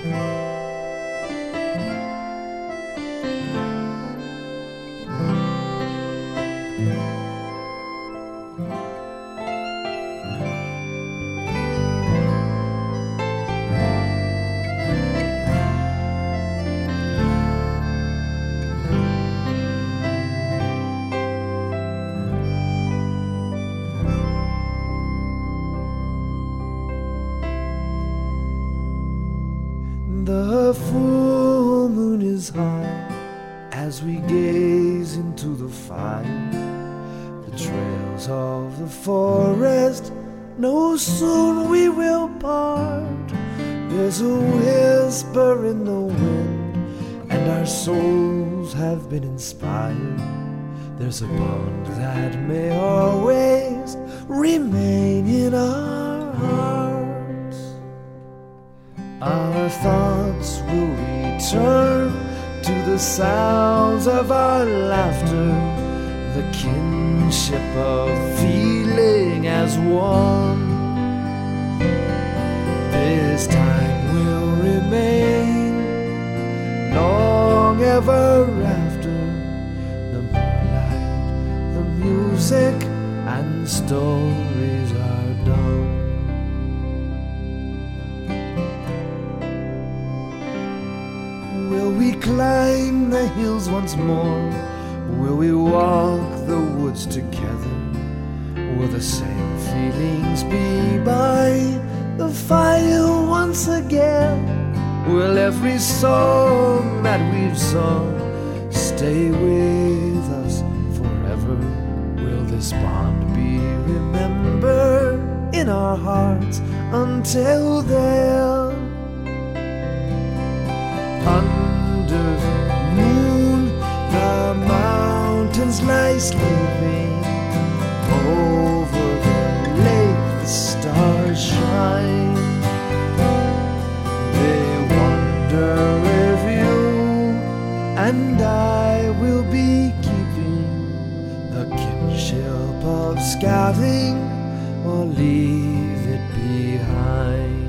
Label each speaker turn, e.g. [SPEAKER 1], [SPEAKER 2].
[SPEAKER 1] The full moon is high as we gaze into the fire. The trails of the forest know soon we will part. There's a whisper in the wind, and our souls have been inspired. There's a bond that may always remain in our hearts. Our thoughts will return to the sounds of our laughter, the kinship of feeling as one. This time will remain long ever after the moonlight, the music, and stories are done. Will we climb the hills once more? Will we walk the woods together? Will the same feelings be by the fire once again? Will every song that we've sung stay with us forever? Will this bond be remembered in our hearts until then? Under the moon, the mountains lie sleeping. Over the lake, the stars shine. They wonder if you and I will be keeping the kinship of scouting or leave it behind.